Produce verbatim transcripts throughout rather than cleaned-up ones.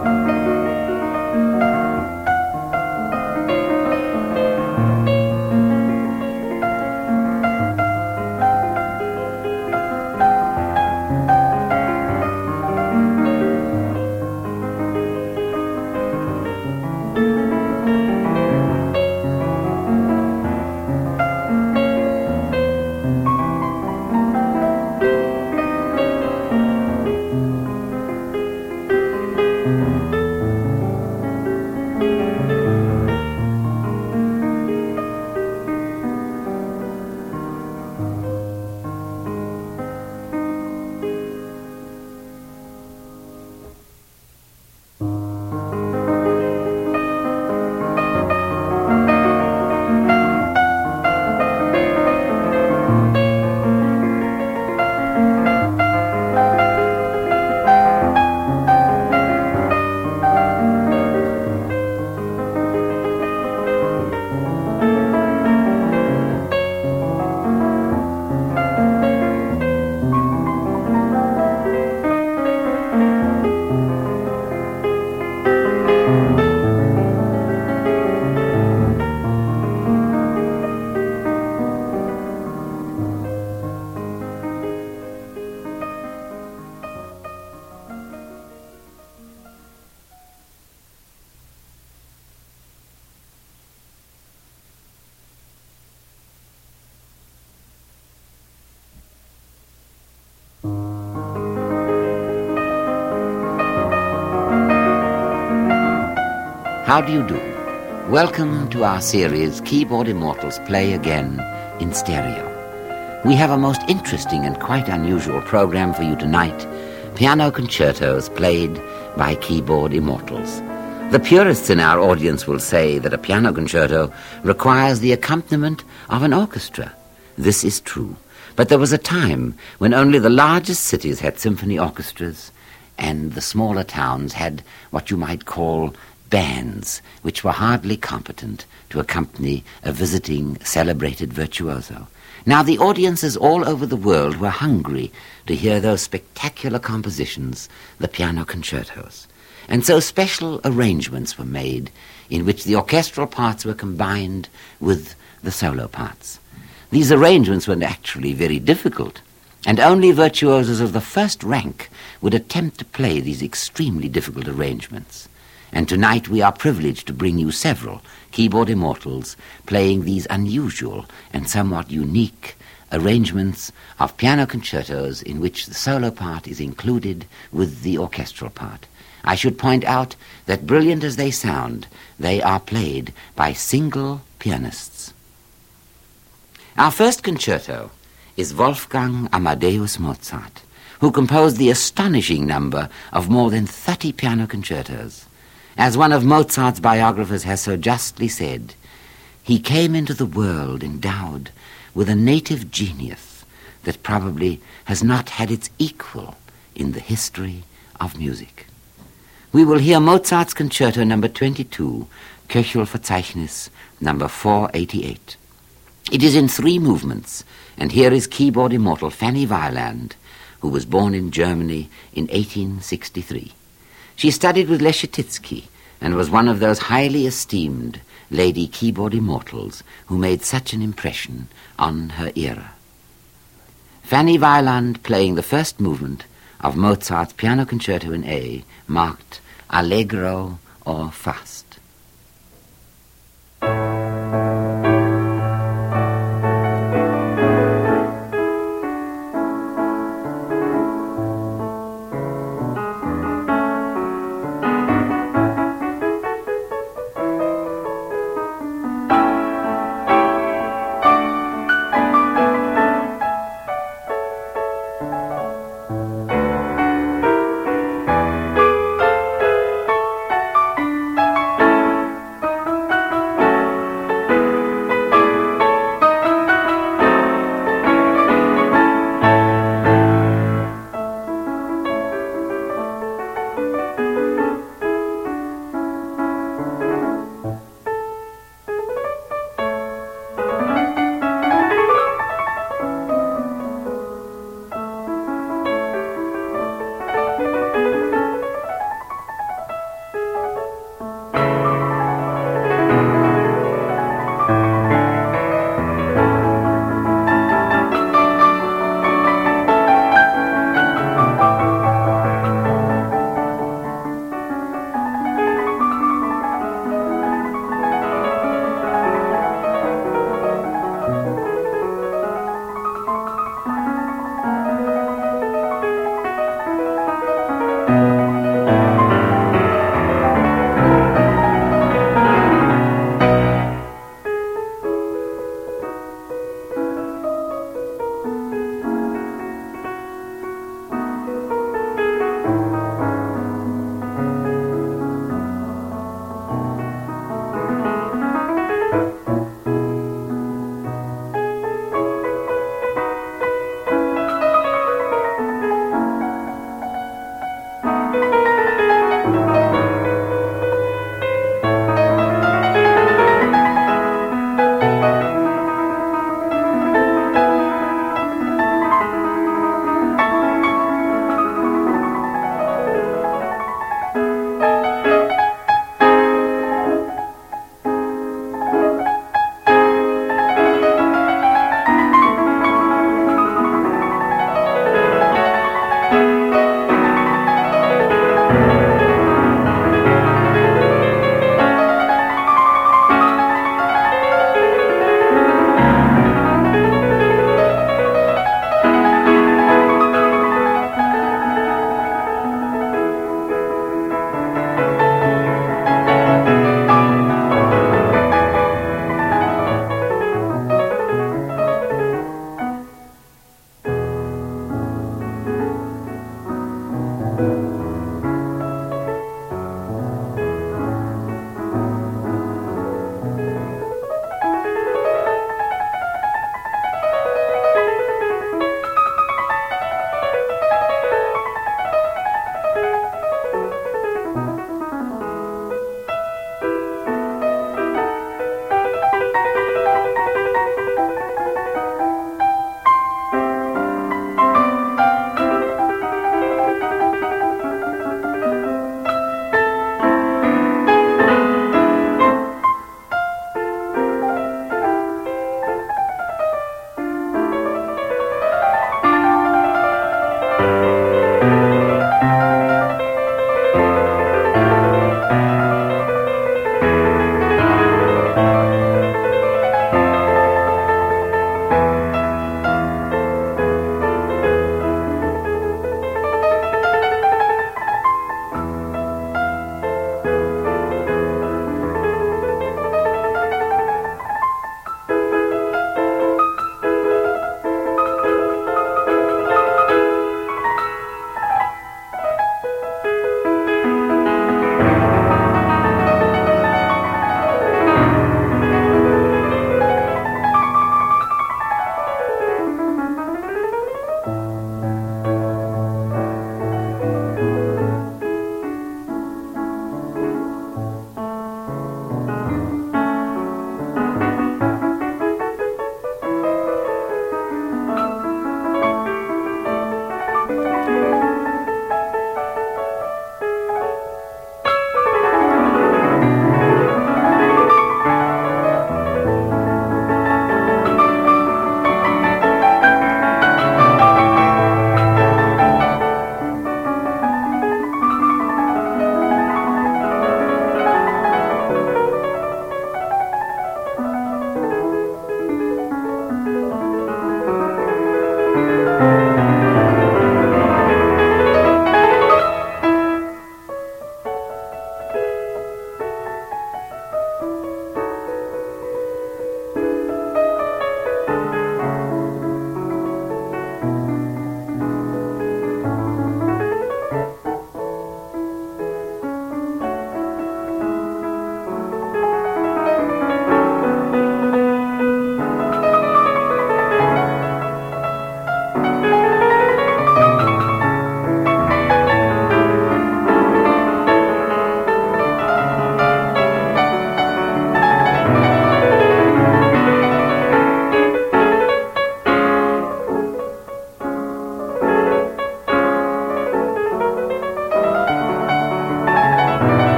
How do you do? Welcome to our series, Keyboard Immortals Play Again in Stereo. We have a most interesting and quite unusual program for you tonight, piano concertos played by Keyboard Immortals. The purists in our audience will say that a piano concerto requires the accompaniment of an orchestra. This is true, but there was a time when only the largest cities had symphony orchestras and the smaller towns had what you might call bands, which were hardly competent to accompany a visiting celebrated virtuoso. Now the audiences all over the world were hungry to hear those spectacular compositions, the piano concertos. And so special arrangements were made in which the orchestral parts were combined with the solo parts. These arrangements were actually very difficult, and only virtuosos of the first rank would attempt to play these extremely difficult arrangements. And tonight we are privileged to bring you several Keyboard Immortals playing these unusual and somewhat unique arrangements of piano concertos in which the solo part is included with the orchestral part. I should point out that brilliant as they sound, they are played by single pianists. Our first concerto is Wolfgang Amadeus Mozart, who composed the astonishing number of more than thirty piano concertos. As one of Mozart's biographers has so justly said, he came into the world endowed with a native genius that probably has not had its equal in the history of music. We will hear Mozart's concerto number twenty-two, Köchelverzeichnis number four eighty-eight. It is in three movements, and here is Keyboard Immortal Fanny Weiland, who was born in Germany in eighteen sixty-three. She studied with Leschetizky and was one of those highly esteemed lady keyboard immortals who made such an impression on her era. Fanny Weiland playing the first movement of Mozart's Piano Concerto in A, marked Allegro or Fast.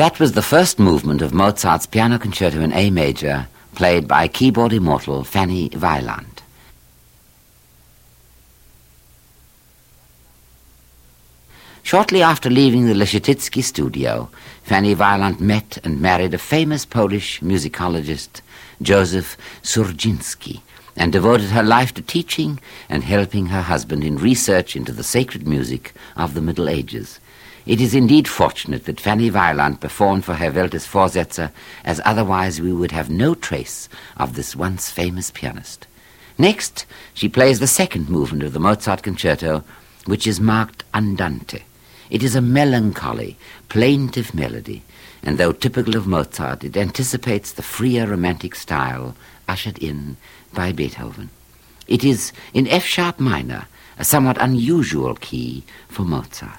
That was the first movement of Mozart's Piano Concerto in A major, played by keyboard immortal Fanny Weiland. Shortly after leaving the Leschetizky studio, Fanny Weiland met and married a famous Polish musicologist, Joseph Surginski, and devoted her life to teaching and helping her husband in research into the sacred music of the Middle Ages. It is indeed fortunate that Fanny Weiland performed for Herr Welters Vorsätze, as otherwise we would have no trace of this once famous pianist. Next, she plays the second movement of the Mozart concerto, which is marked Andante. It is a melancholy, plaintive melody, and though typical of Mozart, it anticipates the freer romantic style ushered in by Beethoven. It is in F-sharp minor, a somewhat unusual key for Mozart.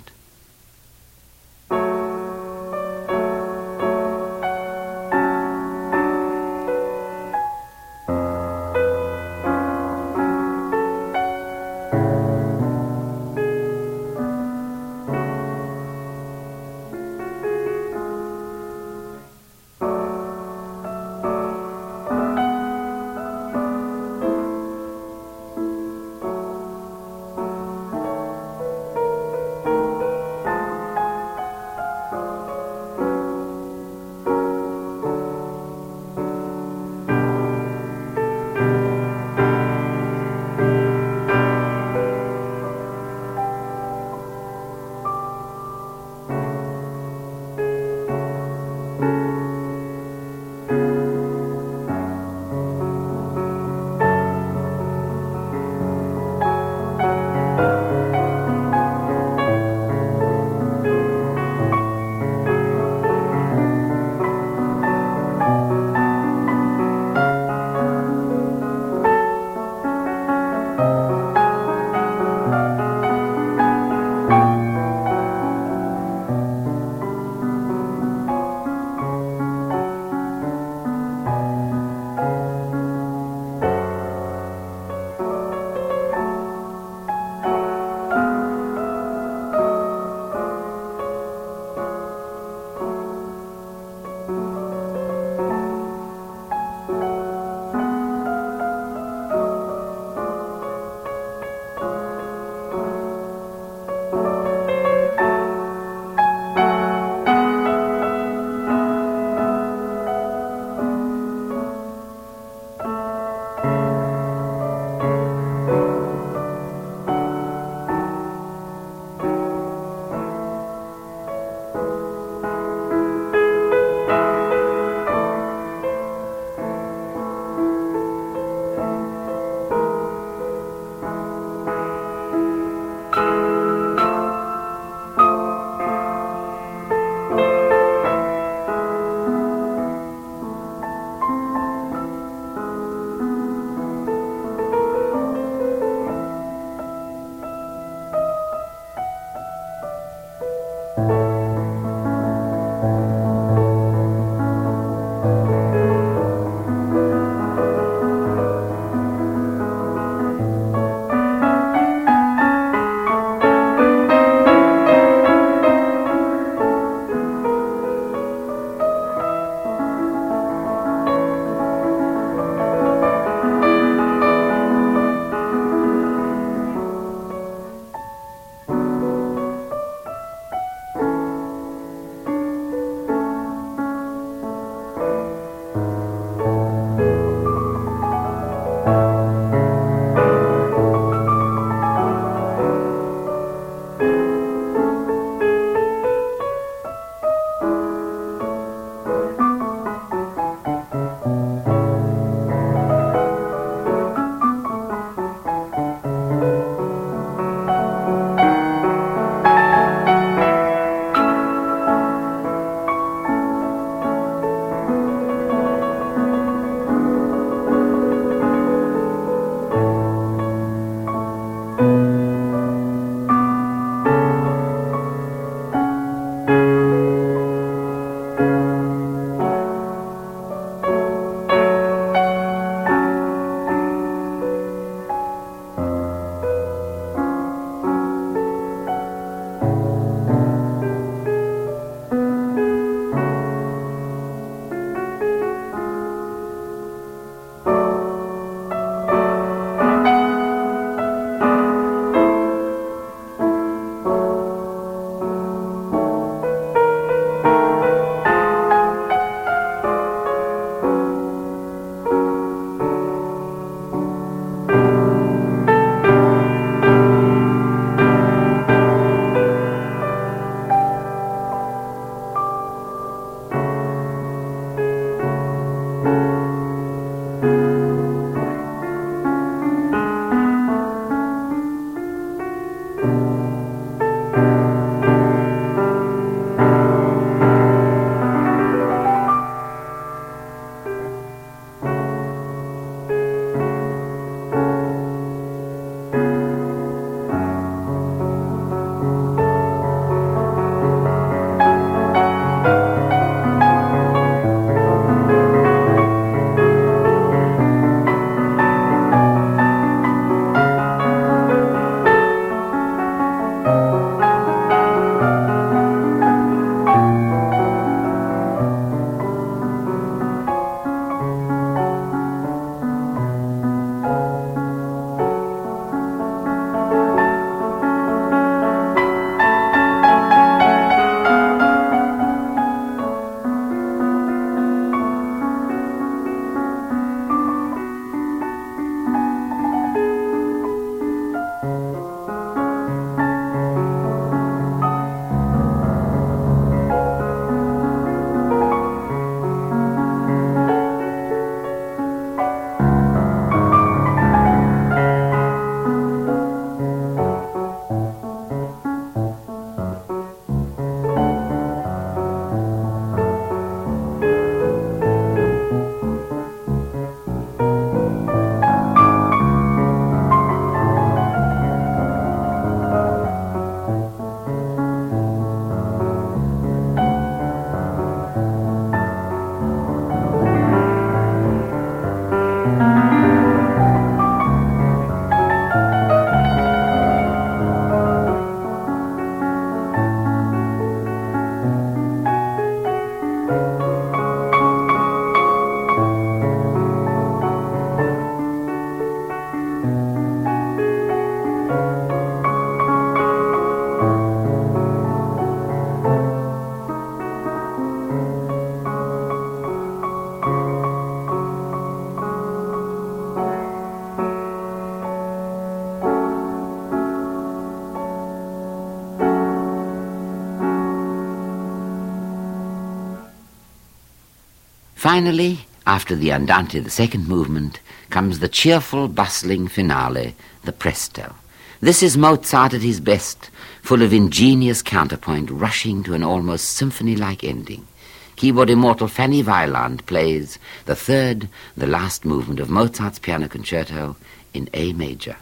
Finally, after the Andante, the second movement, comes the cheerful, bustling finale, the Presto. This is Mozart at his best, full of ingenious counterpoint, rushing to an almost symphony-like ending. Keyboard immortal Fanny Weiland plays the third, the last movement of Mozart's Piano Concerto in A major.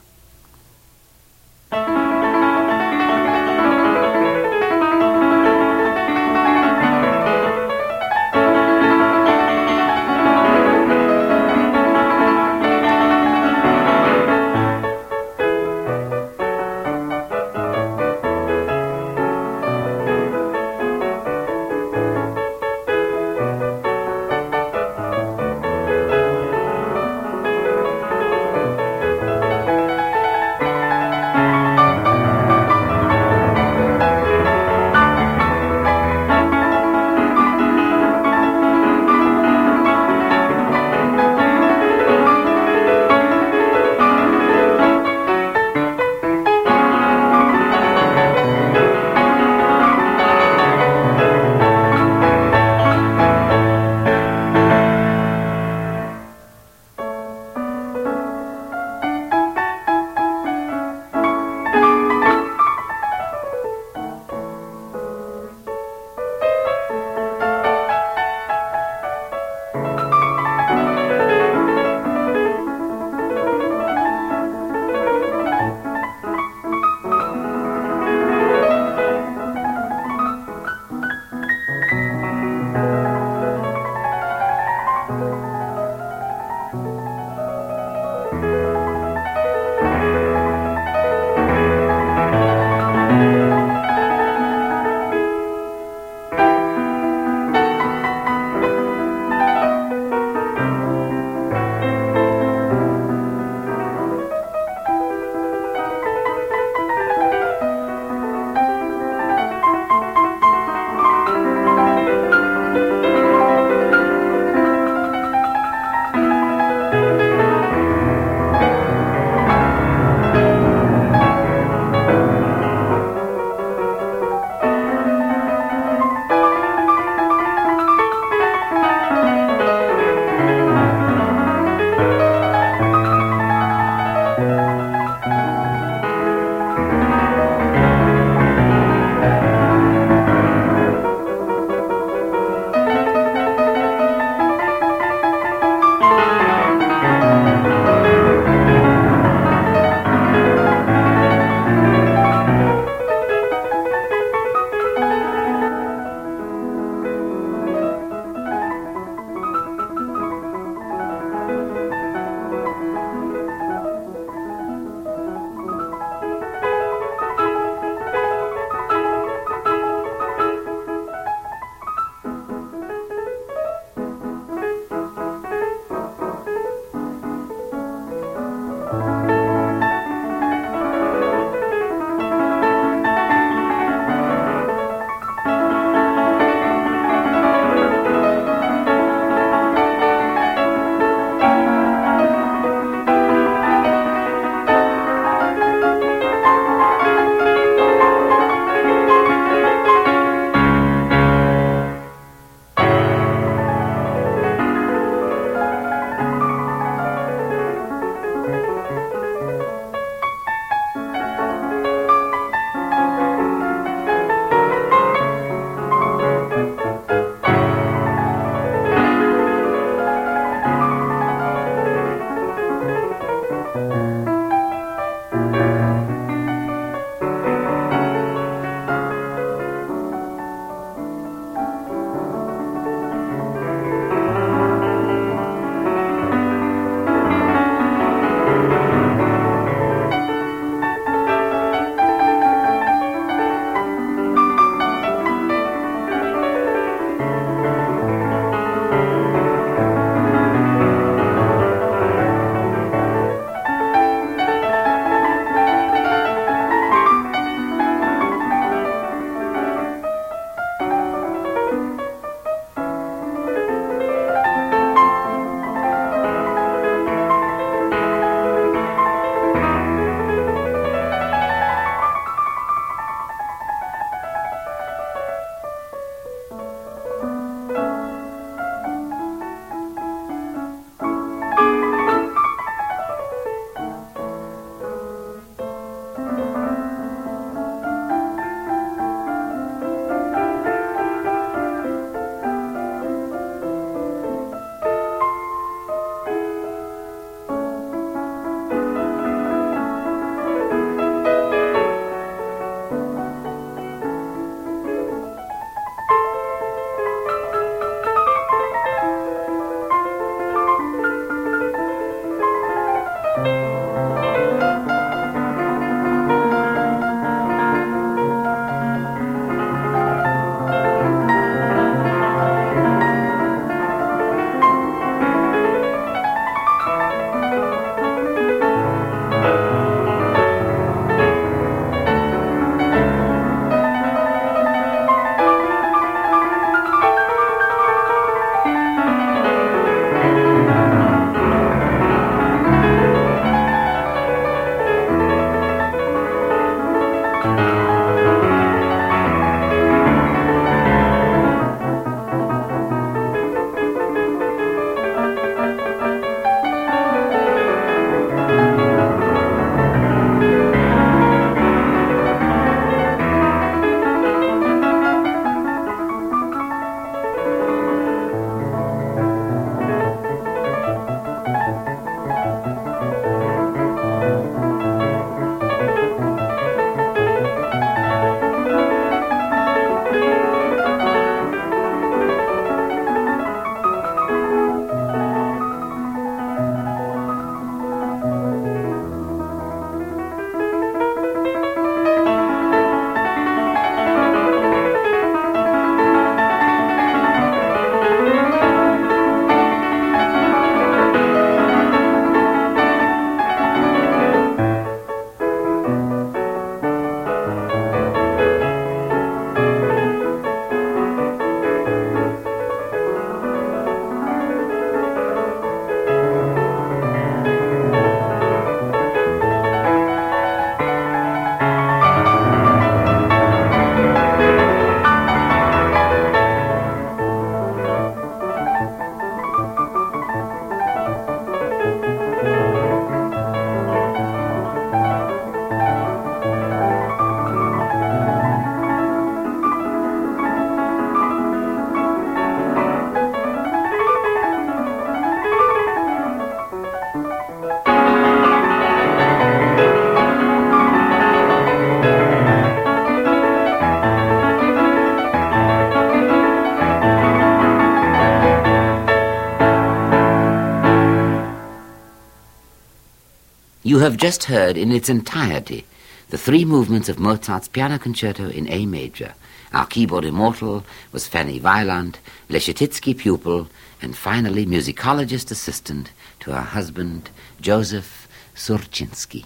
have just heard in its entirety the three movements of Mozart's Piano Concerto in A major. Our keyboard immortal was Fanny Weiland, Leschetizky pupil, and finally musicologist assistant to her husband, Joseph Surczynski.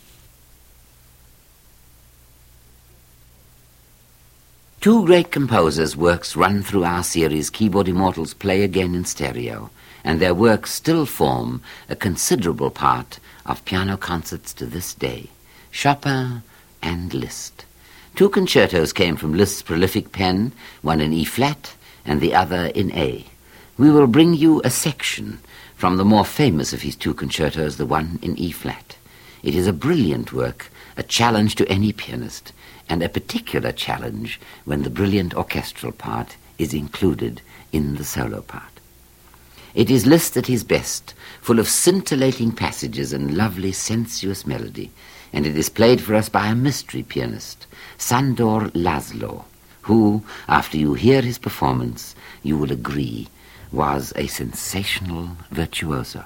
Two great composers' works run through our series Keyboard Immortals Play Again in Stereo, and their works still form a considerable part of piano concerts to this day, Chopin and Liszt. Two concertos came from Liszt's prolific pen, one in E-flat and the other in A. We will bring you a section from the more famous of his two concertos, the one in E-flat. It is a brilliant work, a challenge to any pianist, and a particular challenge when the brilliant orchestral part is included in the solo part. It is Liszt at his best, full of scintillating passages and lovely sensuous melody, and it is played for us by a mystery pianist, Sandor Laszlo, who, after you hear his performance, you will agree, was a sensational virtuoso.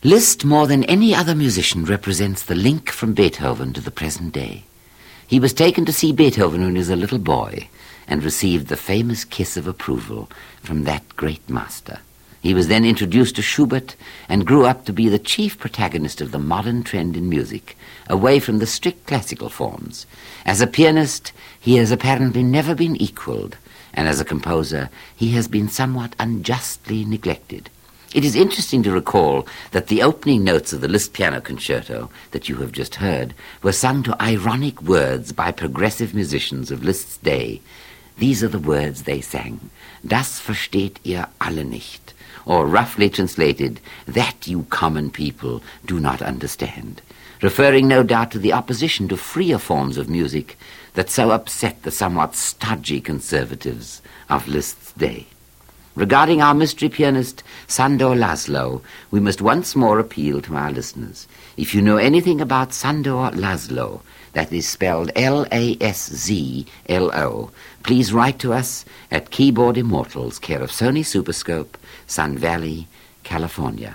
Liszt, more than any other musician, represents the link from Beethoven to the present day. He was taken to see Beethoven when he was a little boy and received the famous kiss of approval from that great master. He was then introduced to Schubert and grew up to be the chief protagonist of the modern trend in music, away from the strict classical forms. As a pianist, he has apparently never been equaled, and as a composer, he has been somewhat unjustly neglected. It is interesting to recall that the opening notes of the Liszt Piano Concerto that you have just heard were sung to ironic words by progressive musicians of Liszt's day. These are the words they sang: "Das versteht ihr alle nicht," or roughly translated, "that you common people do not understand," referring no doubt to the opposition to freer forms of music that so upset the somewhat stodgy conservatives of Liszt's day. Regarding our mystery pianist, Sandor Laszlo, we must once more appeal to our listeners. If you know anything about Sandor Laszlo, that is spelled L A S Z L O, please write to us at Keyboard Immortals, care of Sony Superscope, Sun Valley, California.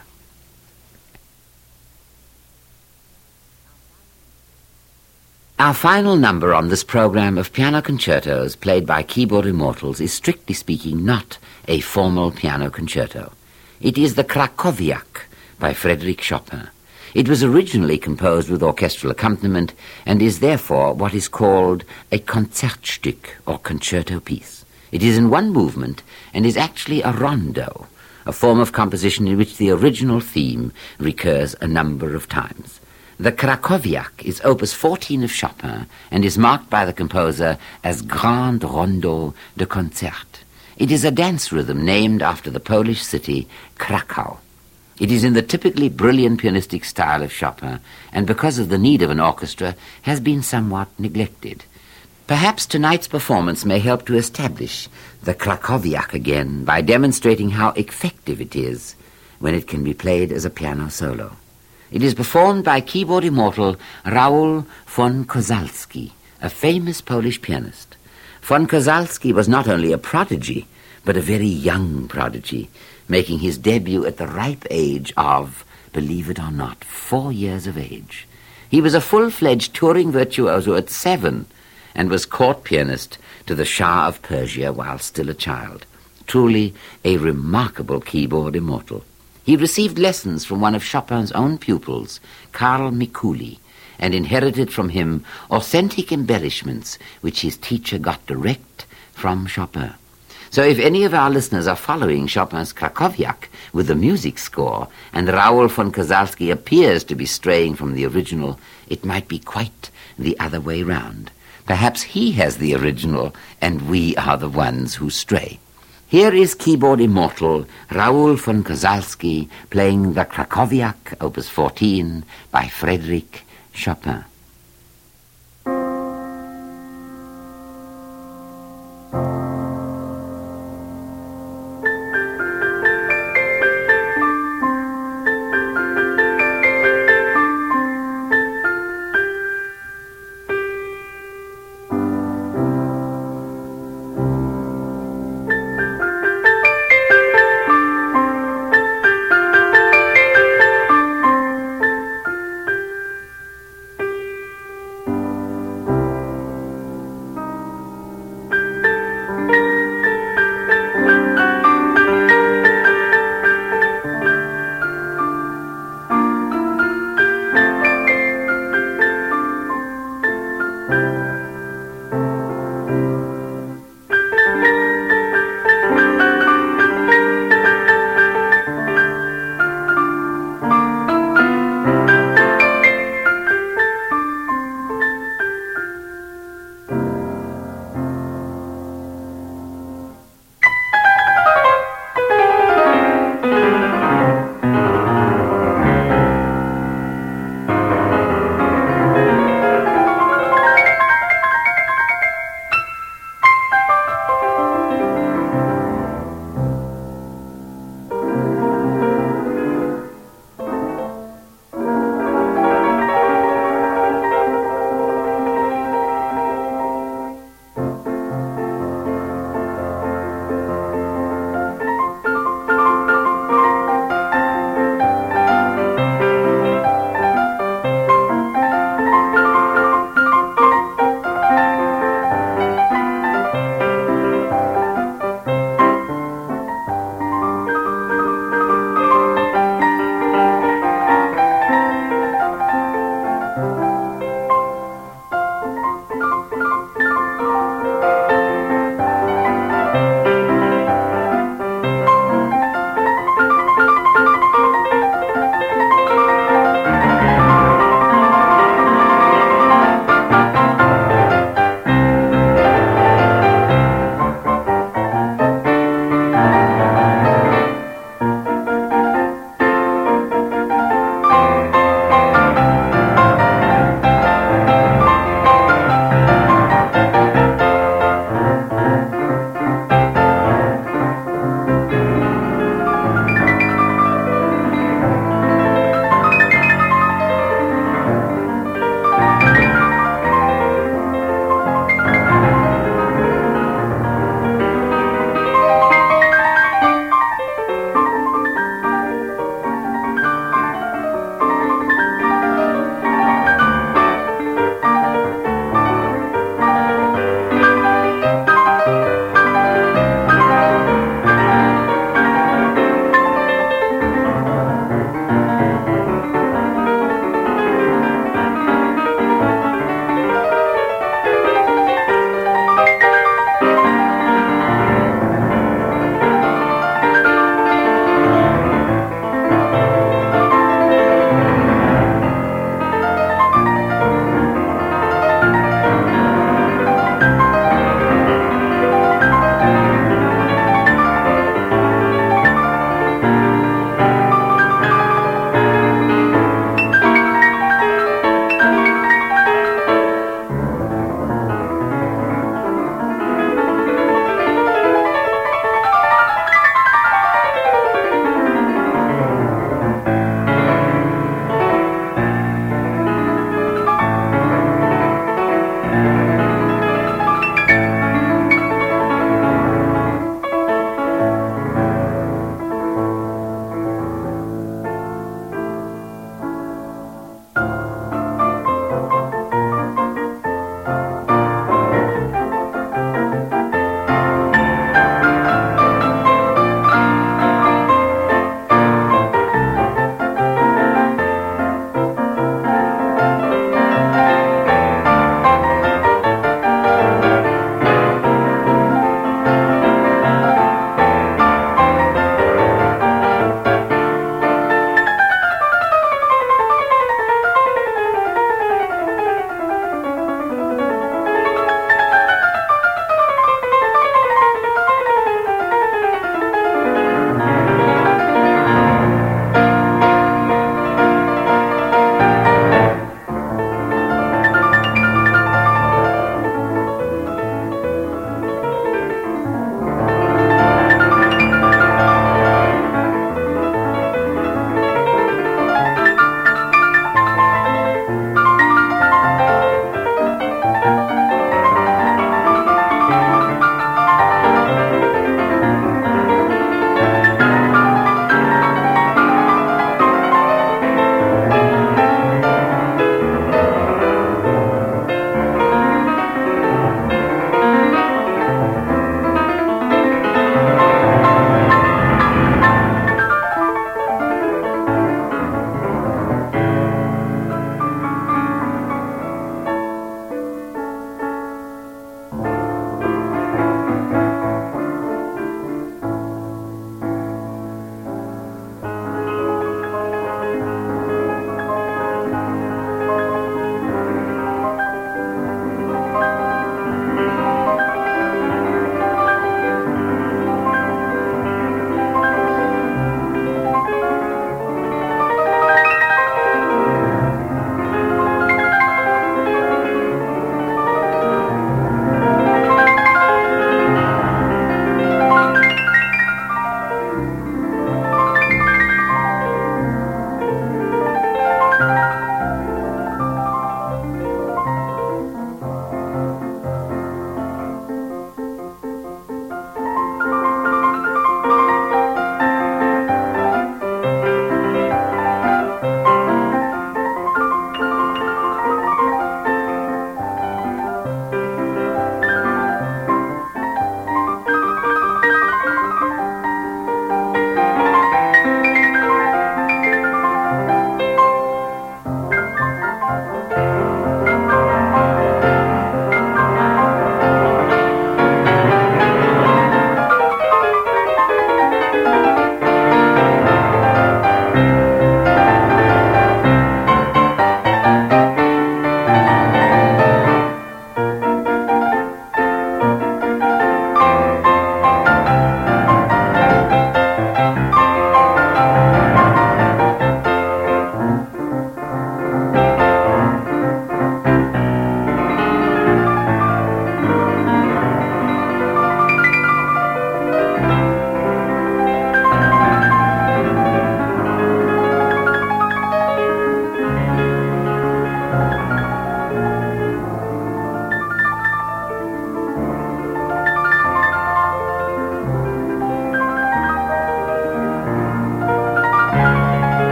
Our final number on this program of piano concertos played by Keyboard Immortals is, strictly speaking, not a formal piano concerto. It is the Krakowiak by Frédéric Chopin. It was originally composed with orchestral accompaniment and is therefore what is called a Konzertstück or concerto piece. It is in one movement and is actually a rondo, a form of composition in which the original theme recurs a number of times. The Krakowiak is opus fourteen of Chopin and is marked by the composer as Grand Rondo de Concert. It is a dance rhythm named after the Polish city Krakow. It is in the typically brilliant pianistic style of Chopin, and because of the need of an orchestra, has been somewhat neglected. Perhaps tonight's performance may help to establish the Krakowiak again by demonstrating how effective it is when it can be played as a piano solo. It is performed by keyboard immortal Raoul von Koszalski, a famous Polish pianist. Von Koszalski was not only a prodigy, but a very young prodigy, making his debut at the ripe age of, believe it or not, four years of age. He was a full-fledged touring virtuoso at seven and was court pianist to the Shah of Persia while still a child. Truly a remarkable keyboard immortal. He received lessons from one of Chopin's own pupils, Karl Mikuli, and inherited from him authentic embellishments which his teacher got direct from Chopin. So if any of our listeners are following Chopin's Krakowiak with the music score, and Raoul von Koszalski appears to be straying from the original, it might be quite the other way round. Perhaps he has the original, and we are the ones who stray. Here is keyboard immortal Raoul von Koszalski playing the Krakowiak, opus fourteen, by Frédéric Chopin.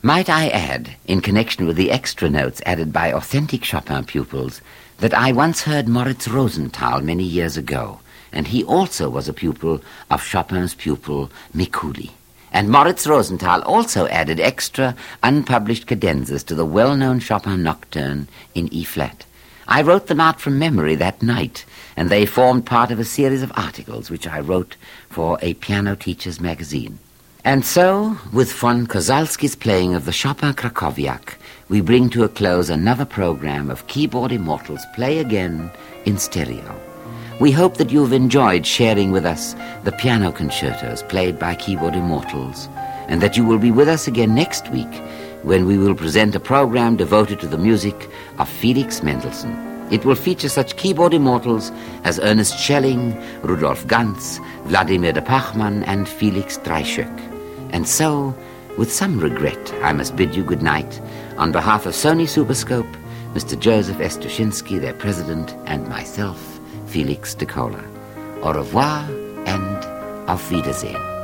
Might I add, in connection with the extra notes added by authentic Chopin pupils, that I once heard Moritz Rosenthal many years ago, and he also was a pupil of Chopin's pupil Mikuli. And Moritz Rosenthal also added extra unpublished cadenzas to the well-known Chopin Nocturne in E-flat. I wrote them out from memory that night, and they formed part of a series of articles which I wrote for a piano teacher's magazine. And so, with von Kosalski's playing of the Chopin Krakowiak, we bring to a close another program of Keyboard Immortals Play Again in stereo. We hope that you've enjoyed sharing with us the piano concertos played by Keyboard Immortals, and that you will be with us again next week when we will present a program devoted to the music of Felix Mendelssohn. It will feature such Keyboard Immortals as Ernest Schelling, Rudolf Ganz, Vladimir de Pachmann, and Felix Dreischock. And so, with some regret, I must bid you good night on behalf of Sony Superscope, Mister Joseph Estuszynski, their president, and myself, Felix de Koller. Au revoir and auf Wiedersehen.